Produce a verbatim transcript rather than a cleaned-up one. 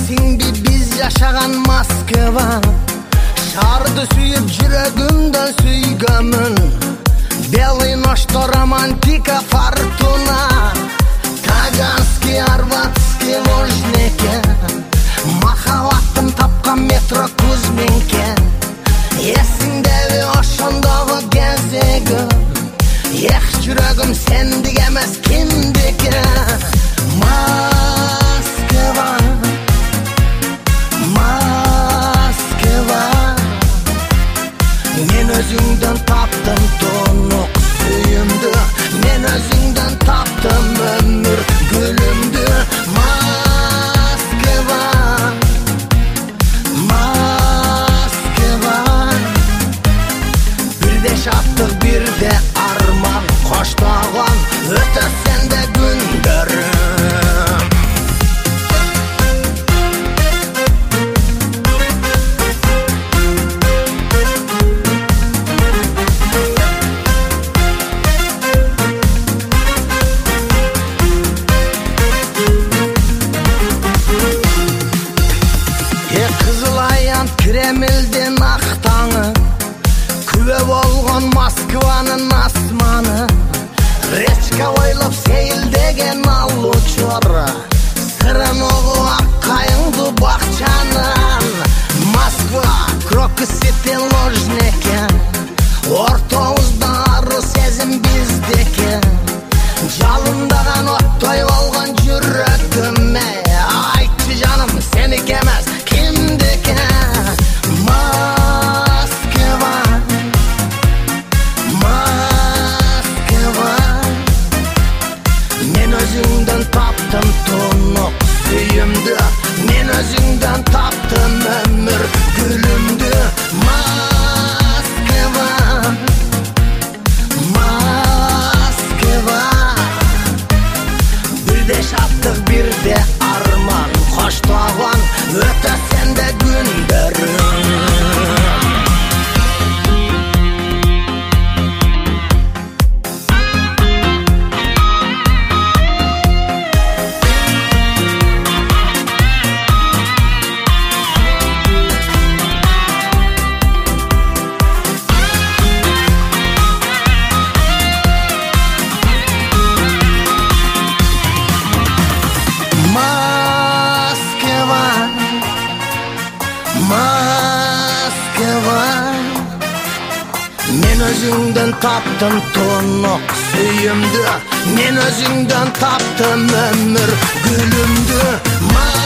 Bilesingbi biz yaşagan Moskva, şарды suyup жүрөгүмдөн süygөмүн. Белый ночто романтика фортуна, Таганский, Арбатский, Лужники, махаббаттын тапкан метро Кузьминке. Эсиңдеби ошондогу кезегим, эх жүрөгүм сендики эмес кимдики. Москва, Москва, мен өзүңдөн таптым тонук сүйүмдү, мен өзүңдөн таптым өмүр гүлүмдү. Москва, Москва, бирде шаттык бирде арман коштогон өтө сенде күндөрүм. Кремльден актаңы, күбө болгон Москванын асманы, речка бойлоп сейилдеген ал учур, сырын угуп аккайыңды бакчанын. Москва, Крокус-Сити, Лужники, ортобузда ару сезим биздеки. Жалындаган оттой болгон жүрөгүмө, айтчы жаным сеники эмес кимдики. Москва, Москва, мен өзүңдөн таптым тонук сүйүмдү, мен өзүңдөн таптым өмүр гүлүмдү. Москва, Москва, бирде шаттык бирде арман коштогон өтө сенде күндөрүм. Москва, мен өзүңдөн таптым тонук сүйүмдү, мен өзүңдөн таптым өмүр гүлүмдү.